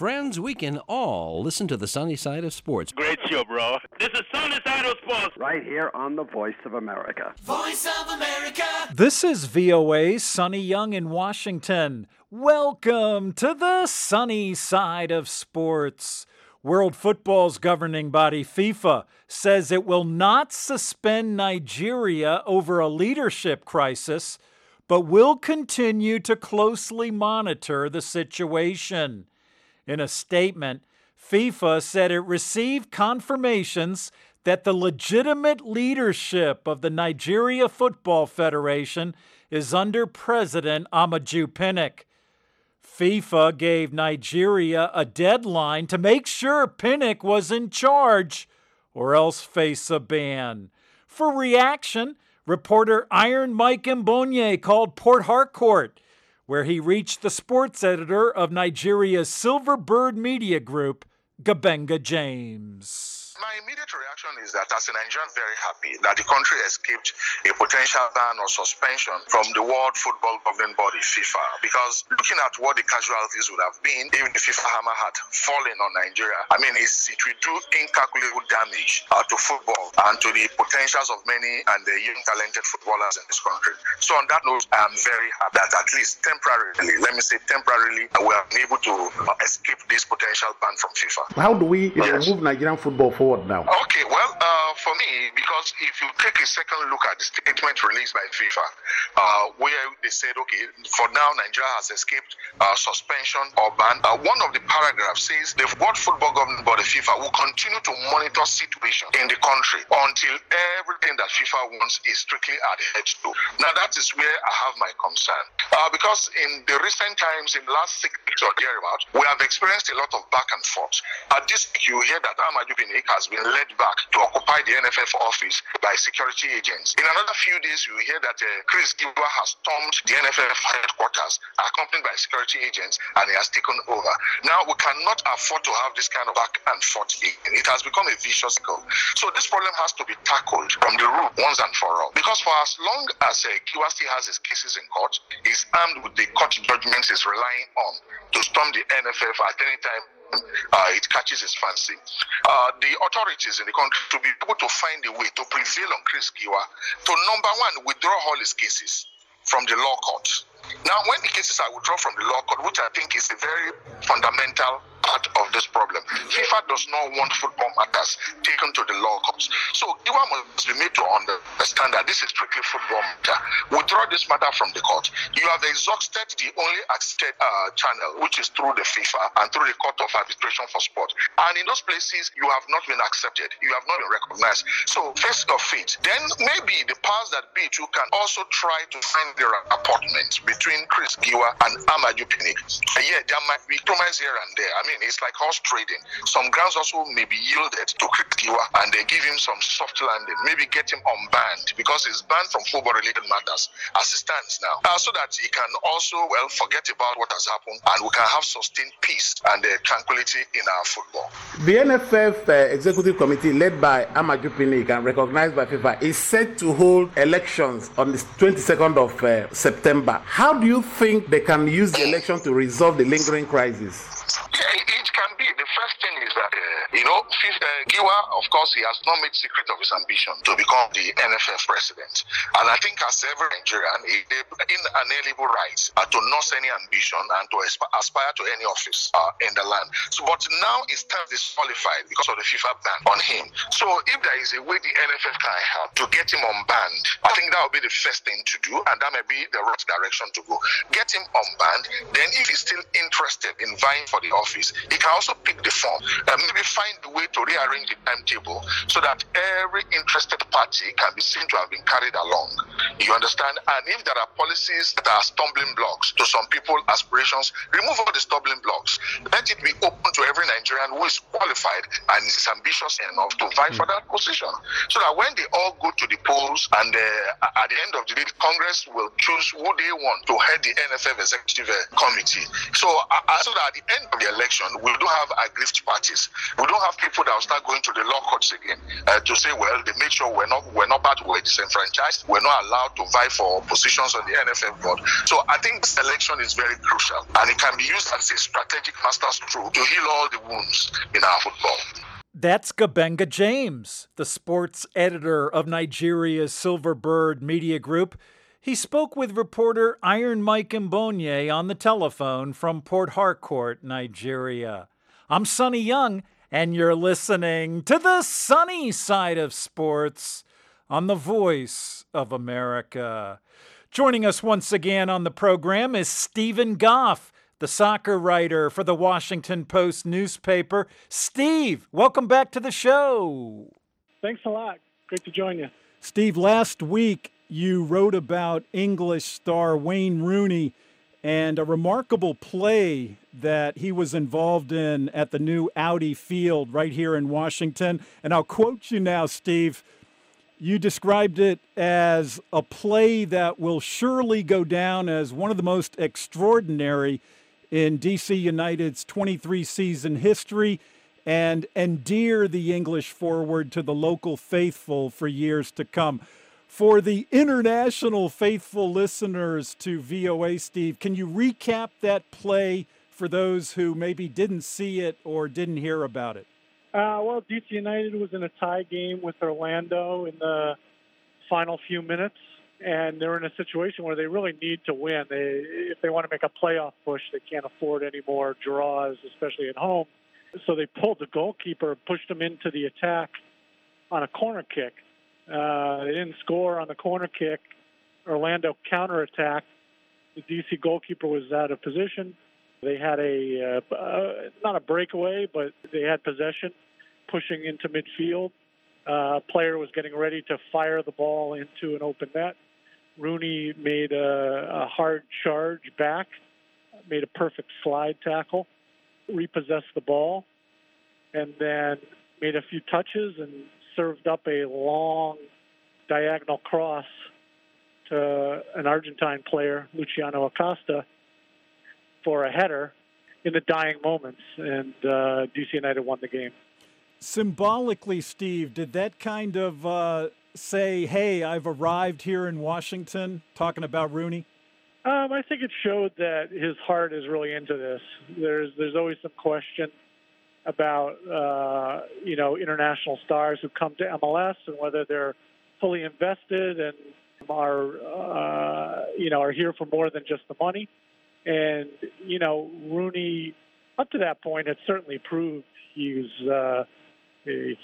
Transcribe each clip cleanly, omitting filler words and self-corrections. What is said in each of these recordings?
friends, we can all listen to the sunny side of sports. Great show, bro. This is Sunny Side of Sports. Right here on the Voice of America. Voice of America. This is VOA's Sonny Young in Washington. Welcome to the sunny side of sports. World Football's governing body, FIFA, says it will not suspend Nigeria over a leadership crisis, but will continue to closely monitor the situation. In a statement, FIFA said it received confirmations that the legitimate leadership of the Nigeria Football Federation is under President Amaju Pinnick. FIFA gave Nigeria a deadline to make sure Pinnick was in charge or else face a ban. For reaction, reporter Iron Mike Mbonye called Port Harcourt, where he reached the sports editor of Nigeria's Silver Bird Media Group, Gabenga James. My immediate reaction is that as a Nigerian, very happy that the country escaped a potential ban or suspension from the World Football Governing Body, FIFA, because looking at what the casualties would have been if the FIFA hammer had fallen on Nigeria, I mean, it will do incalculable damage to football and to the potentials of many and the young talented footballers in this country. So on that note, I am very happy that at least temporarily, let me say temporarily, we have been able to escape this potential ban from FIFA. How do we move Nigerian football forward now? Okay, well, for me, because if you take a second look at the statement released by FIFA, where they said, okay, for now, Nigeria has escaped suspension or ban. One of the paragraphs says the World Football Governing Body, FIFA, will continue to monitor situation in the country until everything that FIFA wants is strictly adhered to. Now, that is where I have my concern. Because in the recent times, in the last 6 weeks or thereabout, we have experienced a lot of back and forth. At this week, you hear that Amaju Pinnick has been led back to occupy the NFF office by security agents. In another few days, you hear that Chris Giwa has stormed the NFF headquarters, accompanied by security agents, and he has taken over. Now, we cannot afford to have this kind of back and forth again. It has become a vicious cycle. So this problem has to be tackled from the root once and for all. Because for as long as Giwa still has his cases in court, he's armed with the court judgments he's relying on to storm the NFF at any time it catches his fancy. The authorities in the country to be able to find a way to prevail on Chris Giwa to, number one, withdraw all his cases from the law court. Now, when the cases are withdrawn from the law court, which I think is a very fundamental part of this problem, FIFA does not want football matters taken to the law courts. So Giwa must be made to understand that this is strictly football matter. Withdraw this matter from the court. You have exhausted the only accepted channel, which is through the FIFA and through the Court of Arbitration for Sport. And in those places, you have not been accepted. You have not been recognized. So face of it. Then maybe the powers that be too can also try to find the appointment between Chris Giwa and Amaju Pinnick. Yeah, there might be compromise here and there. I mean, it's like horse trading. Some grounds also may be yielded to Chris Giwa and they give him some soft landing, maybe get him unbanned because he's banned from football-related matters as it stands now. So that he can also, forget about what has happened and we can have sustained peace and tranquility in our football. The NFF Executive Committee, led by Amaju Pinnick and recognized by FIFA, is set to hold elections on the 22nd of September. How do you think they can use the election to resolve the lingering crisis? Yeah, it can be. The first thing is that, Giwa, of course, he has not made secret of his ambition to become the NFF president. And I think as every Nigerian, he inalienable right to nurse any ambition and to aspire to any office in the land. So, but now it's time disqualified because of the FIFA ban on him. So if there is a way the NFF can help to get him unbanned, I think that would be the first thing to do, and that may be the right direction to go. Get him unbanned, then if he's still interested in vying for the office, he can also pick the form and maybe find a way to rearrange the timetable so that every interested party can be seen to have been carried along. You understand? And if there are policies that are stumbling blocks to some people's aspirations, remove all the stumbling blocks. Let it be open to every Nigerian who is qualified and is ambitious enough to vie for that position. So that when they all go to the polls and at the end of the day, Congress will choose who they want to head the NFF Executive Committee. So that at the end of the election, we do have aggrieved parties. We do don't have people that will start going to the law courts again to say, well, they made sure we're not bad, we're disenfranchised, we're not allowed to vie for positions on the NFF board. So I think this election is very crucial, and it can be used as a strategic masterstroke to heal all the wounds in our football. That's Gabenga James, the sports editor of Nigeria's Silverbird Media Group. He spoke with reporter Iron Mike Mbonye on the telephone from Port Harcourt, Nigeria. I'm Sonny Young, and you're listening to the sunny side of sports on the Voice of America. Joining us once again on the program is Stephen Goff, the soccer writer for the Washington Post newspaper. Steve, welcome back to the show. Thanks a lot. Great to join you. Steve, last week you wrote about English star Wayne Rooney and a remarkable play that he was involved in at the new Audi Field right here in Washington. And I'll quote you now, Steve. You described it as a play that will surely go down as one of the most extraordinary in DC United's 23-season history and endear the English forward to the local faithful for years to come. For the international faithful listeners to VOA, Steve, can you recap that play for those who maybe didn't see it or didn't hear about it? Well, DC United was in a tie game with Orlando in the final few minutes, and they're in a situation where they really need to win. If they want to make a playoff push, they can't afford any more draws, especially at home. So they pulled the goalkeeper, pushed him into the attack on a corner kick. They didn't score on the corner kick. Orlando counterattacked. The DC goalkeeper was out of position. They had not a breakaway, but they had possession, pushing into midfield. Player was getting ready to fire the ball into an open net. Rooney made a hard charge back, made a perfect slide tackle, repossessed the ball, and then made a few touches and served up a long diagonal cross to an Argentine player, Luciano Acosta, for a header in the dying moments, and DC United won the game. Symbolically, Steve, did that kind of say, hey, I've arrived here in Washington, talking about Rooney? I think it showed that his heart is really into this. There's always some question about, international stars who come to MLS and whether they're fully invested and are here for more than just the money. And, Rooney, up to that point, had certainly proved he's in.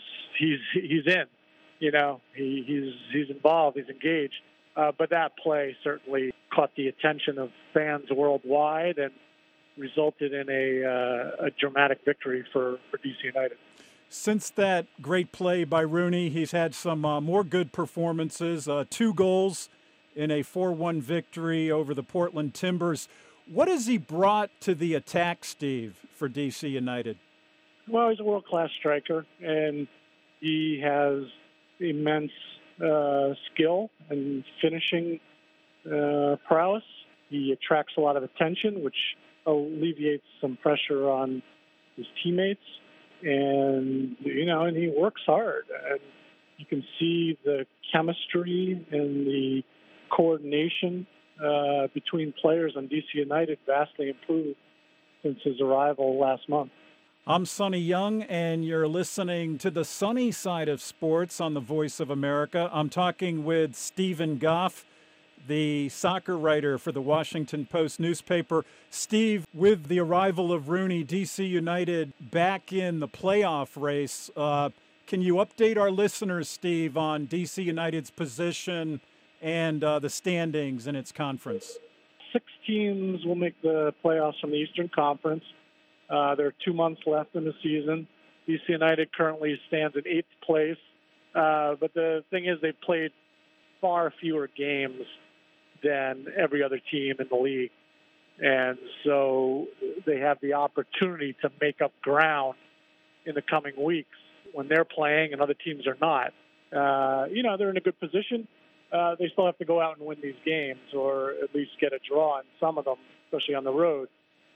He's involved. He's engaged. But that play certainly caught the attention of fans worldwide and resulted in a dramatic victory for DC United. Since that great play by Rooney, he's had some more good performances, 2 goals in a 4-1 victory over the Portland Timbers. What has he brought to the attack, Steve, for DC United? Well, he's a world-class striker, and he has immense skill and finishing prowess. He attracts a lot of attention, which alleviates some pressure on his teammates. And, and he works hard. And you can see the chemistry and the coordination between players on DC United vastly improved since his arrival last month. I'm Sonny Young, and you're listening to the sunny side of sports on the Voice of America. I'm talking with Stephen Goff, the soccer writer for the Washington Post newspaper. Steve, with the arrival of Rooney, DC United back in the playoff race, can you update our listeners, Steve, on DC United's position and the standings in its conference? 6 teams will make the playoffs from the Eastern Conference. There are 2 months left in the season. DC United currently stands in 8th place. But the thing is, they've played far fewer games than every other team in the league. And so they have the opportunity to make up ground in the coming weeks when they're playing and other teams are not. They're in a good position. They still have to go out and win these games or at least get a draw in some of them, especially on the road.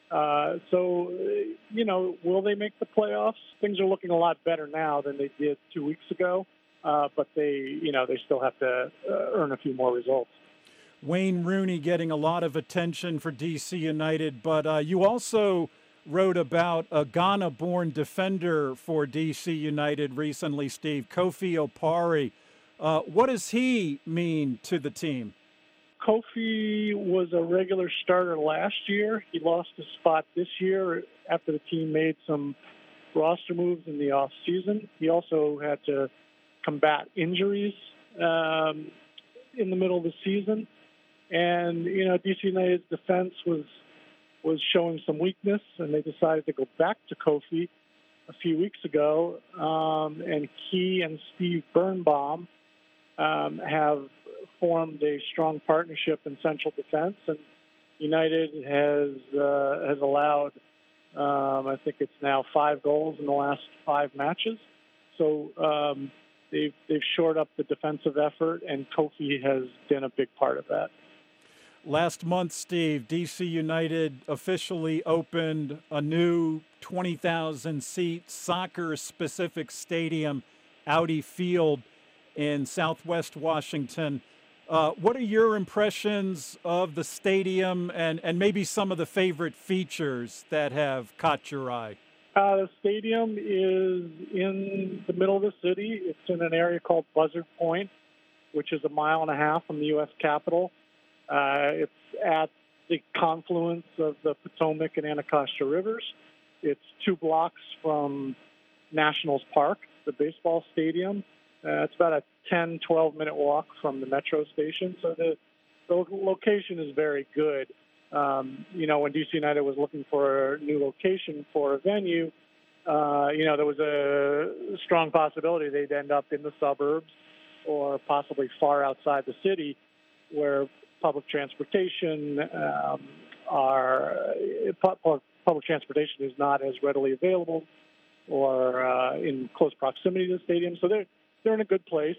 Will they make the playoffs? Things are looking a lot better now than they did 2 weeks ago, but they still have to earn a few more results. Wayne Rooney getting a lot of attention for DC United, but you also wrote about a Ghana-born defender for DC United recently, Steve, Kofi Opare. What does he mean to the team? Kofi was a regular starter last year. He lost his spot this year after the team made some roster moves in the offseason. He also had to combat injuries in the middle of the season. And, DC United's defense was showing some weakness, and they decided to go back to Kofi a few weeks ago. And he and Steve Birnbaum have formed a strong partnership in central defense, and United has allowed, I think it's now 5 goals in the last 5 matches. So they've shored up the defensive effort, and Kofi has been a big part of that. Last month, Steve, DC United officially opened a new 20,000-seat soccer-specific stadium, Audi Field, in Southwest Washington. What are your impressions of the stadium and maybe some of the favorite features that have caught your eye? The stadium is in the middle of the city. It's in an area called Buzzard Point, which is 1.5 miles from the U.S. Capitol. It's at the confluence of the Potomac and Anacostia Rivers. It's 2 blocks from Nationals Park, the baseball stadium. It's about a 10, 12-minute walk from the metro station. So the location is very good. When DC United was looking for a new location for a venue, there was a strong possibility they'd end up in the suburbs or possibly far outside the city where public transportation public transportation is not as readily available or in close proximity to the stadium. So they're in a good place.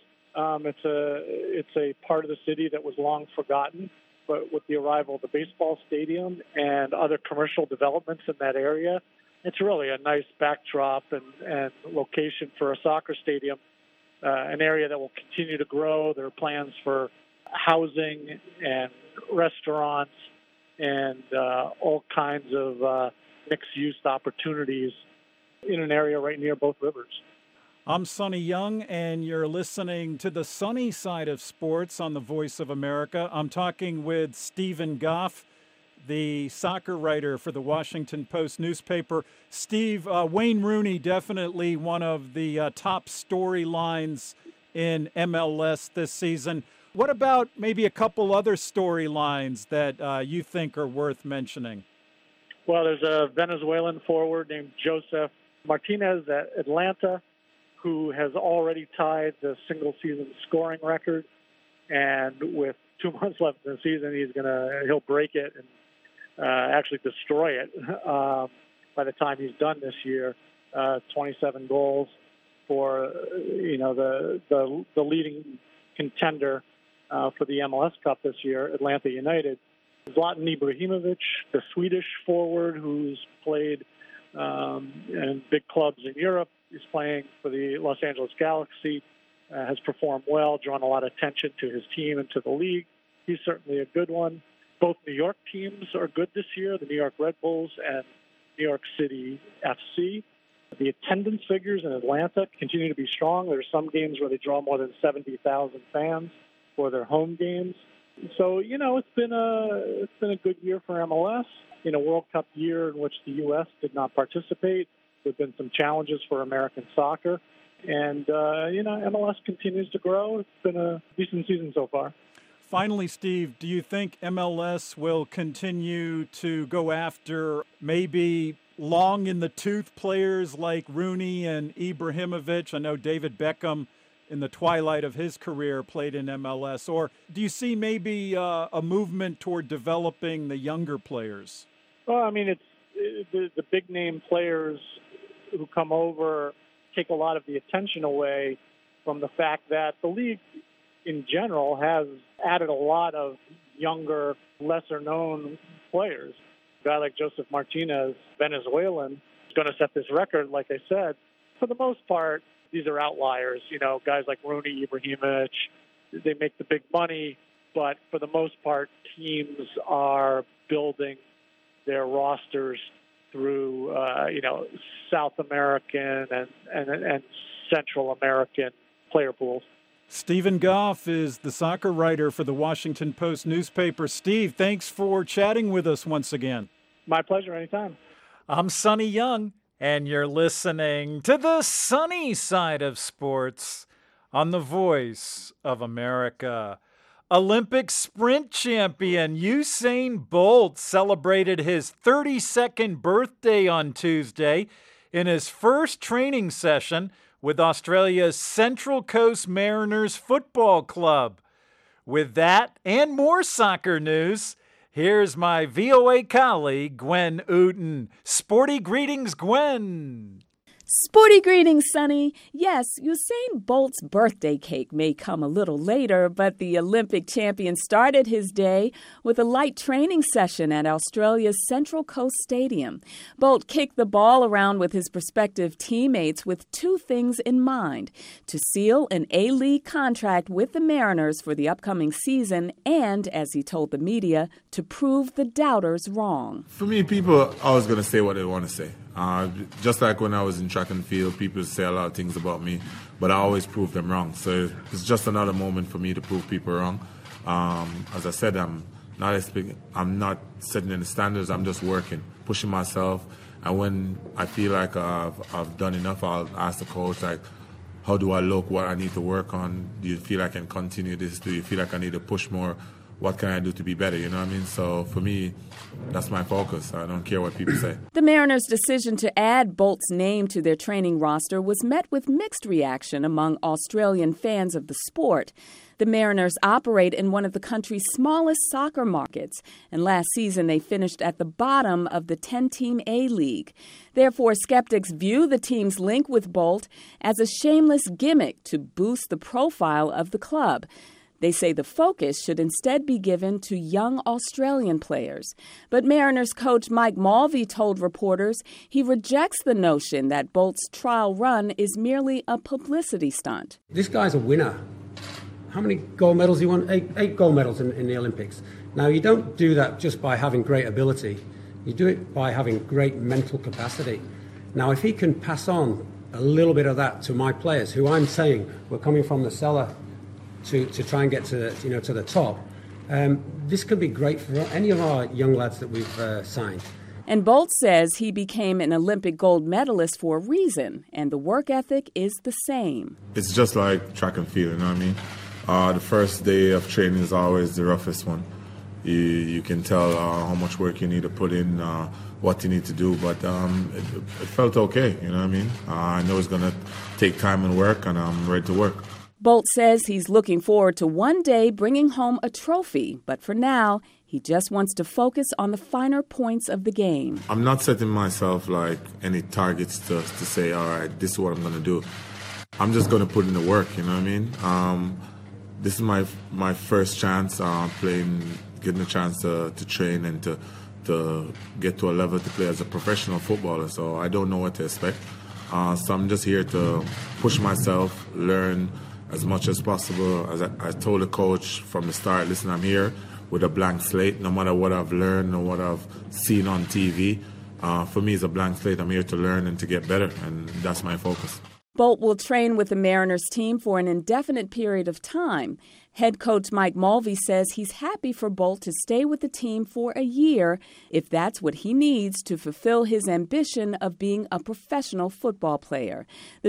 It's a part of the city that was long forgotten, but with the arrival of the baseball stadium and other commercial developments in that area, it's really a nice backdrop and location for a soccer stadium, an area that will continue to grow. There are plans for housing and restaurants and all kinds of mixed-use opportunities in an area right near both rivers. I'm Sonny Young, and you're listening to the sunny side of sports on the Voice of America. I'm talking with Stephen Goff, the soccer writer for the Washington Post newspaper. Steve, Wayne Rooney, definitely one of the top storylines in MLS this season. What about maybe a couple other storylines that you think are worth mentioning? Well, there's a Venezuelan forward named Joseph Martinez at Atlanta, who has already tied the single-season scoring record, and with 2 months left in the season, he'll break it and actually destroy it by the time he's done this year. 27 goals for the leading contender for the MLS Cup this year, Atlanta United. Zlatan Ibrahimovic, the Swedish forward who's played in big clubs in Europe. He's playing for the Los Angeles Galaxy, has performed well, drawn a lot of attention to his team and to the league. He's certainly a good one. Both New York teams are good this year, the New York Red Bulls and New York City FC. The attendance figures in Atlanta continue to be strong. There are some games where they draw more than 70,000 fans for their home games. So, it's been a good year for MLS. In a World Cup year in which the U.S. did not participate, there have been some challenges for American soccer. And, MLS continues to grow. It's been a decent season so far. Finally, Steve, do you think MLS will continue to go after maybe long-in-the-tooth players like Rooney and Ibrahimovic? I know David Beckham, in the twilight of his career, played in MLS. Or do you see maybe a movement toward developing the younger players? Well, I mean, it's the big-name players who come over take a lot of the attention away from the fact that the league in general has added a lot of younger, lesser-known players. A guy like Joseph Martinez, Venezuelan, is going to set this record, like I said. For the most part, these are outliers. Guys like Rooney, Ibrahimovic, they make the big money. But for the most part, teams are building their rosters through, South American and Central American player pools. Stephen Goff is the soccer writer for the Washington Post newspaper. Steve, thanks for chatting with us once again. My pleasure, anytime. I'm Sonny Young, and you're listening to the sunny side of sports on the Voice of America. Olympic sprint champion Usain Bolt celebrated his 32nd birthday on Tuesday in his first training session with Australia's Central Coast Mariners Football Club. With that and more soccer news, here's my VOA colleague, Gwen Uten. Sporty greetings, Gwen. Sporty greetings, Sonny. Yes, Usain Bolt's birthday cake may come a little later, but the Olympic champion started his day with a light training session at Australia's Central Coast Stadium. Bolt kicked the ball around with his prospective teammates with two things in mind: to seal an A-League contract with the Mariners for the upcoming season and, as he told the media, to prove the doubters wrong. For me, people are always going to say what they want to say. Just like when I was in track and field, people say a lot of things about me, but I always prove them wrong. So it's just another moment for me to prove people wrong. As I said, I'm not setting any standards. I'm just working, pushing myself. And when I feel like I've done enough, I'll ask the coach, like, how do I look? What I need to work on? Do you feel I can continue this? Do you feel like I need to push more? What can I do to be better? You know what I mean? So for me, that's my focus. I don't care what people say. The Mariners' decision to add Bolt's name to their training roster was met with mixed reaction among Australian fans of the sport. The Mariners operate in one of the country's smallest soccer markets, and last season they finished at the bottom of the 10-team A-League. Therefore, skeptics view the team's link with Bolt as a shameless gimmick to boost the profile of the club. They say the focus should instead be given to young Australian players. But Mariners coach Mike Mulvey told reporters he rejects the notion that Bolt's trial run is merely a publicity stunt. This guy's a winner. How many gold medals he won? Eight gold medals in the Olympics. Now, you don't do that just by having great ability. You do it by having great mental capacity. Now, if he can pass on a little bit of that to my players, who I'm saying were coming from the cellar to try and get to the top, this could be great for any of our young lads that we've signed. And Bolt says he became an Olympic gold medalist for a reason, and the work ethic is the same. It's just like track and field, you know what I mean? The first day of training is always the roughest one. You can tell how much work you need to put in, what you need to do, but it felt okay, you know what I mean? I know it's going to take time and work, and I'm ready to work. Bolt says he's looking forward to one day bringing home a trophy, but for now, he just wants to focus on the finer points of the game. I'm not setting myself like any targets to say, all right, this is what I'm going to do. I'm just going to put in the work, you know what I mean? This is my first chance getting a chance to train and to get to a level to play as a professional footballer, so I don't know what to expect. So I'm just here to push myself, learn as much as possible. As I told the coach from the start, listen, I'm here with a blank slate. No matter what I've learned or what I've seen on TV, for me it's a blank slate. I'm here to learn and to get better, and that's my focus. Bolt will train with the Mariners team for an indefinite period of time. Head coach Mike Mulvey says he's happy for Bolt to stay with the team for a year if that's what he needs to fulfill his ambition of being a professional football player. The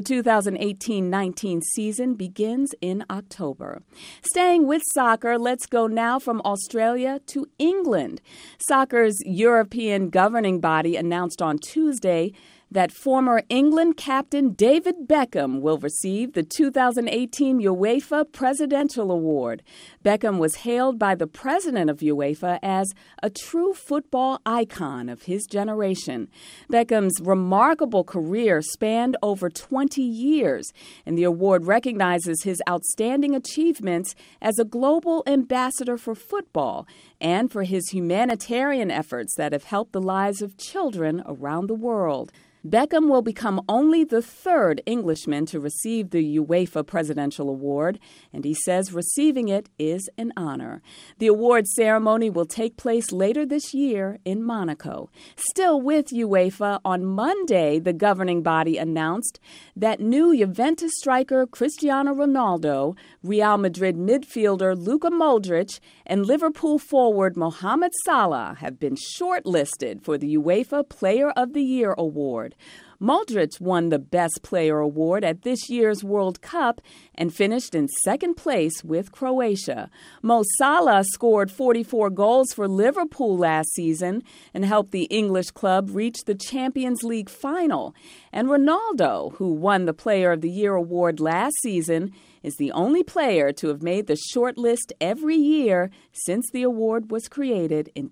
2018-19 season begins in October. Staying with soccer, let's go now from Australia to England. Soccer's European governing body announced on Tuesday that former England captain David Beckham will receive the 2018 UEFA Presidential Award. Beckham was hailed by the president of UEFA as a true football icon of his generation. Beckham's remarkable career spanned over 20 years, and the award recognizes his outstanding achievements as a global ambassador for football and for his humanitarian efforts that have helped the lives of children around the world. Beckham will become only the third Englishman to receive the UEFA Presidential Award, and he says receiving it is an honor. The award ceremony will take place later this year in Monaco. Still with UEFA, on Monday, the governing body announced that new Juventus striker Cristiano Ronaldo, Real Madrid midfielder Luka Modric, and Liverpool forward Mohamed Salah have been shortlisted for the UEFA Player of the Year award. Modric won the Best Player award at this year's World Cup and finished in second place with Croatia. Mo Salah scored 44 goals for Liverpool last season and helped the English club reach the Champions League final. And Ronaldo, who won the Player of the Year award last season, is the only player to have made the short list every year since the award was created in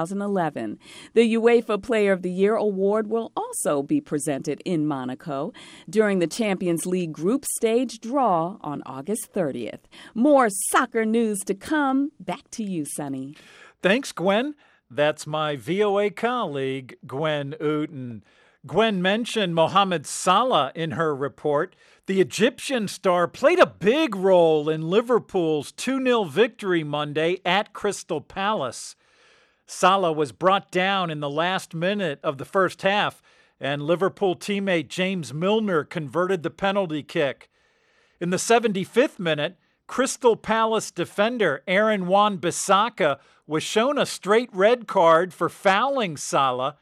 2011. The UEFA Player of the Year award will also be presented in Monaco during the Champions League group stage draw on August 30th. More soccer news to come. Back to you, Sonny. Thanks, Gwen. That's my VOA colleague, Gwen Uten. Gwen mentioned Mohamed Salah in her report. The Egyptian star played a big role in Liverpool's 2-0 victory Monday at Crystal Palace. Salah was brought down in the last minute of the first half, and Liverpool teammate James Milner converted the penalty kick. In the 75th minute, Crystal Palace defender Aaron Wan-Bissaka was shown a straight red card for fouling Salah,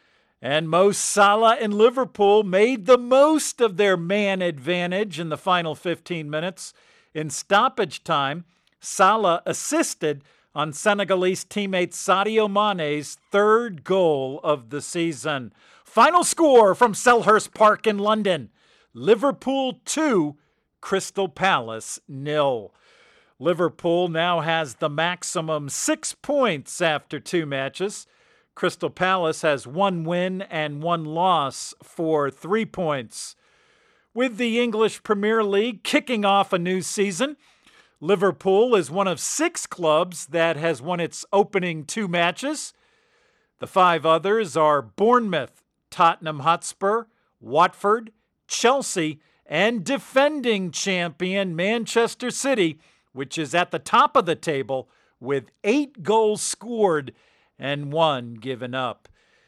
and Mo Salah and Liverpool made the most of their man advantage in the final 15 minutes. In stoppage time, Salah assisted on Senegalese teammate Sadio Mane's third goal of the season. Final score from Selhurst Park in London: Liverpool 2, Crystal Palace 0. Liverpool now has the maximum 6 points after 2 matches. Crystal Palace has 1 win and 1 loss for 3 points. With the English Premier League kicking off a new season, Liverpool is one of 6 clubs that has won its opening 2 matches. The 5 others are Bournemouth, Tottenham Hotspur, Watford, Chelsea, and defending champion Manchester City, which is at the top of the table with 8 goals scored and 1 given up.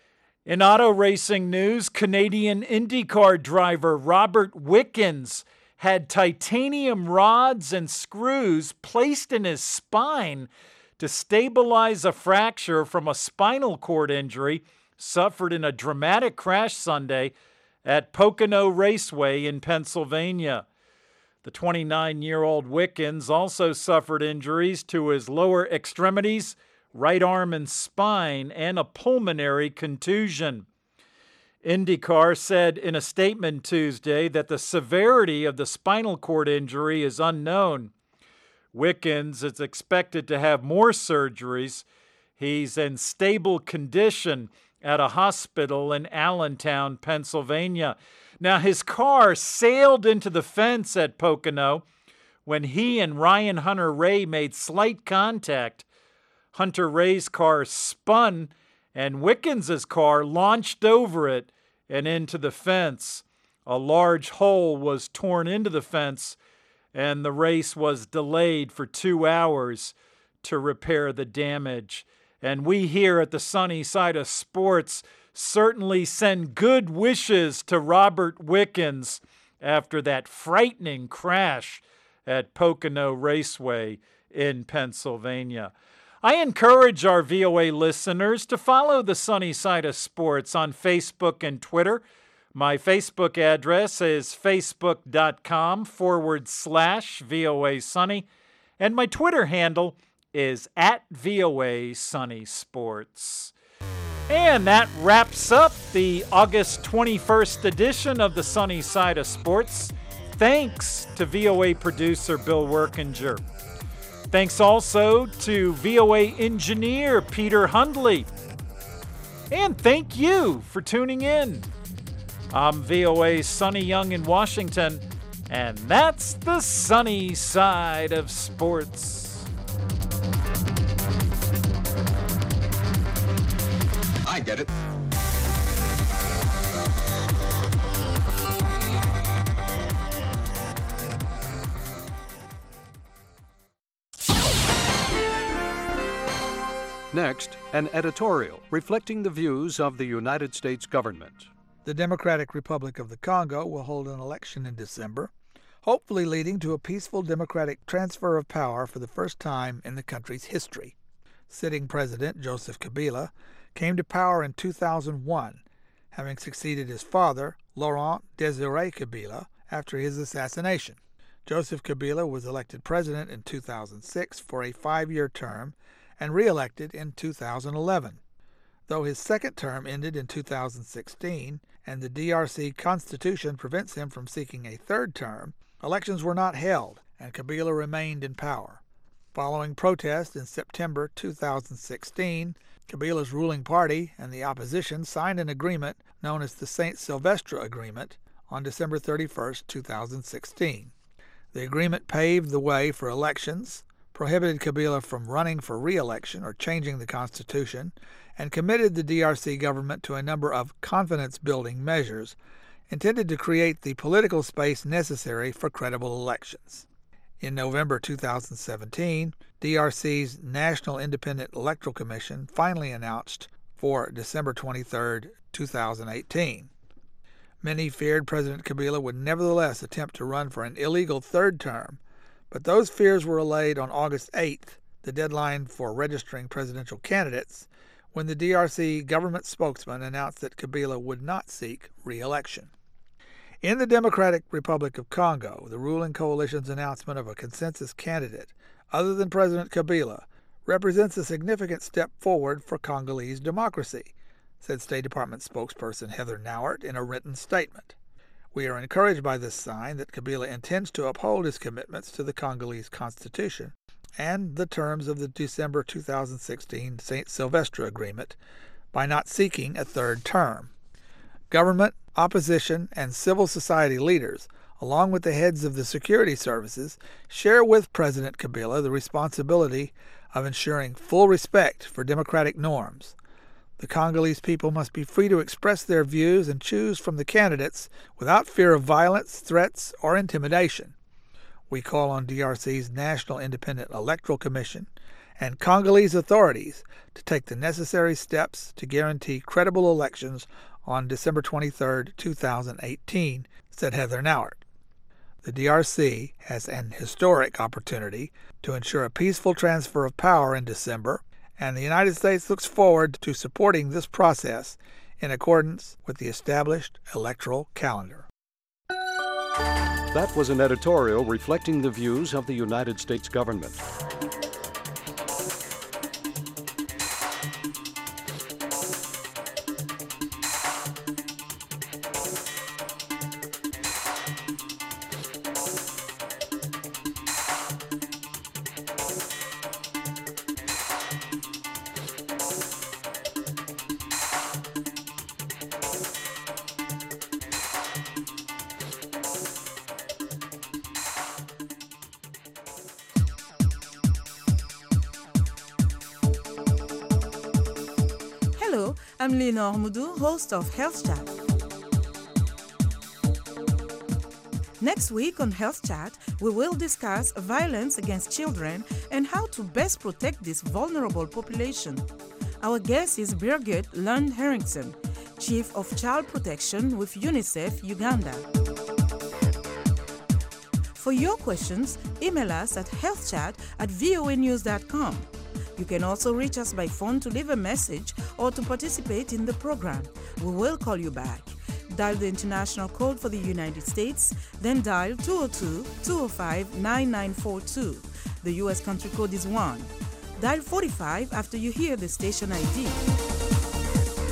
In auto racing news, Canadian IndyCar driver Robert Wickens had titanium rods and screws placed in his spine to stabilize a fracture from a spinal cord injury suffered in a dramatic crash Sunday at Pocono Raceway in Pennsylvania. The 29-year-old Wickens also suffered injuries to his lower extremities, right arm and spine, and a pulmonary contusion. IndyCar said in a statement Tuesday that the severity of the spinal cord injury is unknown. Wickens is expected to have more surgeries. He's in stable condition at a hospital in Allentown, Pennsylvania. Now, his car sailed into the fence at Pocono when he and Ryan Hunter-Reay made slight contact. Hunter-Reay's car spun, and Wickens' car launched over it and into the fence. A large hole was torn into the fence, and the race was delayed for 2 hours to repair the damage. And we here at the Sunny Side of Sports certainly send good wishes to Robert Wickens after that frightening crash at Pocono Raceway in Pennsylvania. I encourage our VOA listeners to follow the Sunny Side of Sports on Facebook and Twitter. My Facebook address is facebook.com/VOA Sunny, and my Twitter handle is @VOA Sunny Sports. And that wraps up the August 21st edition of the Sunny Side of Sports. Thanks to VOA producer Bill Workinger. Thanks also to VOA engineer Peter Hundley. And thank you for tuning in. I'm VOA's Sonny Young in Washington, and that's the Sunny Side of Sports. I get it. Next, an editorial reflecting the views of the United States government. The Democratic Republic of the Congo will hold an election in December, hopefully leading to a peaceful democratic transfer of power for the first time in the country's history. Sitting President Joseph Kabila came to power in 2001, having succeeded his father, Laurent Désiré Kabila, after his assassination. Joseph Kabila was elected president in 2006 for a 5-year term and re-elected in 2011. Though his second term ended in 2016 and the DRC Constitution prevents him from seeking a third term, elections were not held and Kabila remained in power. Following protests in September 2016, Kabila's ruling party and the opposition signed an agreement known as the Saint Sylvestre Agreement on December 31, 2016. The agreement paved the way for elections, prohibited Kabila from running for re-election or changing the Constitution, and committed the DRC government to a number of confidence-building measures intended to create the political space necessary for credible elections. In November 2017, DRC's National Independent Electoral Commission finally announced for December 23, 2018. Many feared President Kabila would nevertheless attempt to run for an illegal third term, but those fears were allayed on August 8th, the deadline for registering presidential candidates, when the DRC government spokesman announced that Kabila would not seek re-election. In the Democratic Republic of Congo, the ruling coalition's announcement of a consensus candidate, other than President Kabila, represents a significant step forward for Congolese democracy, said State Department spokesperson Heather Nauert in a written statement. We are encouraged by this sign that Kabila intends to uphold his commitments to the Congolese Constitution and the terms of the December 2016 Saint Sylvestre Agreement by not seeking a third term. Government, opposition, and civil society leaders, along with the heads of the security services, share with President Kabila the responsibility of ensuring full respect for democratic norms. The Congolese people must be free to express their views and choose from the candidates without fear of violence, threats, or intimidation. We call on DRC's National Independent Electoral Commission and Congolese authorities to take the necessary steps to guarantee credible elections on December 23, 2018, said Heather Nauert. The DRC has an historic opportunity to ensure a peaceful transfer of power in December, and the United States looks forward to supporting this process in accordance with the established electoral calendar. That was an editorial reflecting the views of the United States government. I'm Lenore Mudu, host of Health Chat. Next week on Health Chat, we will discuss violence against children and how to best protect this vulnerable population. Our guest is Birgit Lund Henriksen, Chief of Child Protection with UNICEF Uganda. For your questions, email us at healthchat@voanews.com. You can also reach us by phone to leave a message or to participate in the program. We will call you back. Dial the international code for the United States, then dial 202-205-9942. The U.S. country code is 1. Dial 45 after you hear the station ID.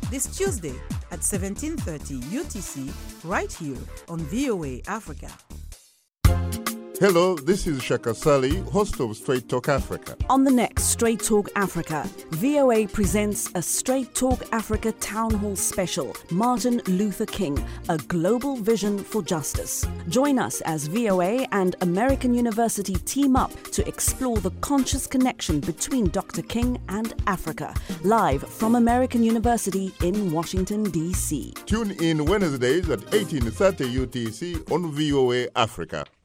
this Tuesday at 17:30 UTC right here on VOA Africa. Hello, this is Shaka Sali, host of Straight Talk Africa. On the next Straight Talk Africa, VOA presents a Straight Talk Africa Town Hall special, Martin Luther King, A Global Vision for Justice. Join us as VOA and American University team up to explore the conscious connection between Dr. King and Africa, live from American University in Washington, D.C. Tune in Wednesdays at 18:30 UTC on VOA Africa.